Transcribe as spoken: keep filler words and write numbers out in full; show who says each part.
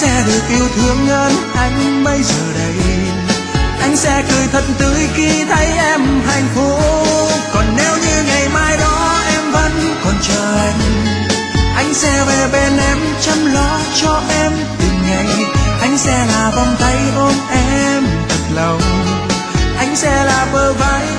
Speaker 1: sẽ được yêu thương hơn anh bây giờ đây. Anh sẽ cười thật tươi khi thấy em hạnh phúc. Còn nếu như ngày mai đó em vẫn còn chờ anh, anh sẽ về bên em chăm lo cho em từng ngày. Anh sẽ là vòng tay ôm em thật lâu, anh sẽ là bờ vai